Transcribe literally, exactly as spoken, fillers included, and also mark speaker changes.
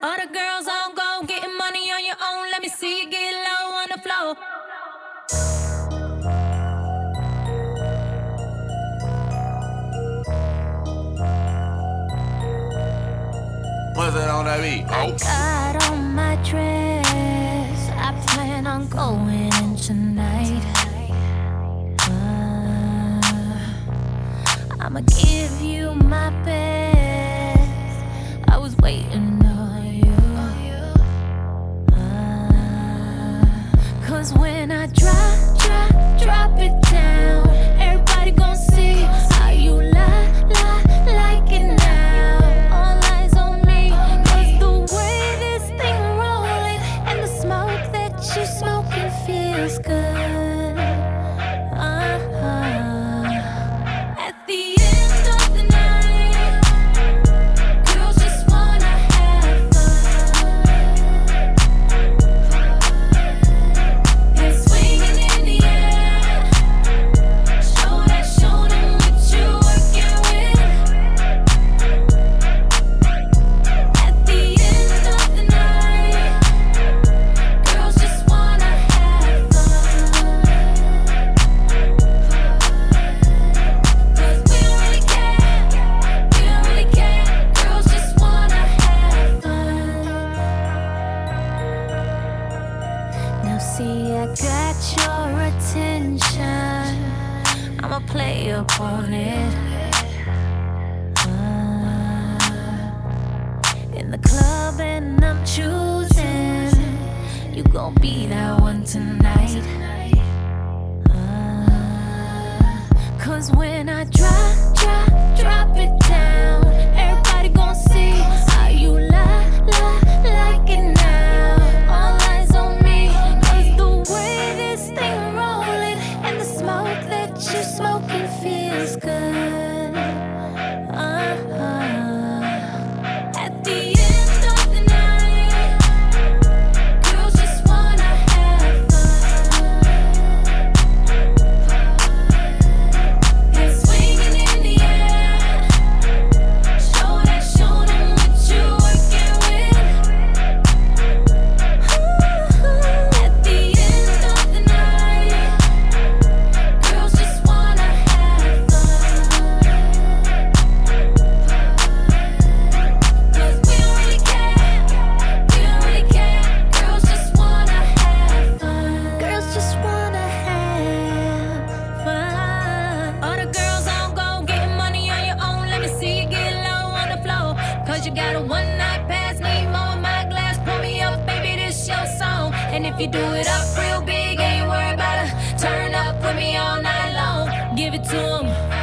Speaker 1: All the girls on go, getting money on your own. Let me see you get low on the floor.
Speaker 2: What's that on that beat?
Speaker 1: I got on my dress. I plan on going in tonight. Uh, I'ma give you my best. I was waiting on you. Uh, Cause when I drop, drop, drop it down, everybody gon' see how you lie, lie, like it now. All eyes on me, cause the way this thing rollin' and the smoke that you smoking feels good. Uh-huh. At the end of the night, girls just wanna have fun. And swinging in the air, show that, show them what you working with. At the end of the night, girls just wanna have fun. Cause we don't really care, we don't really care. Girls just wanna have fun. Now see, I got your attention, I'ma play up on it. Uh, in the club and I'm choosing, you gon' be that one tonight. Uh, Cause when I drop, drop, drop it down, everybody gon' see how you lie, lie, like it now. All eyes on me, cause the way this thing rollin' and the smoke that you smoking feels good. Uh-huh. At the end of the night, girls just wanna have fun. And swinging in the air, show that, show them what you working with. At the end of the night, girls just wanna have fun. Cause we don't really care, we don't really care. Girls just wanna have fun. Girls just wanna have fun. All the girls on go, getting money on your own. Let me see you get low on the floor. Cause you got a one night pass, need more in my glass. Pour me up, baby, this your song. And if you do it up real big, ain't worried about it. Turn up with me all night long. Give it to 'em.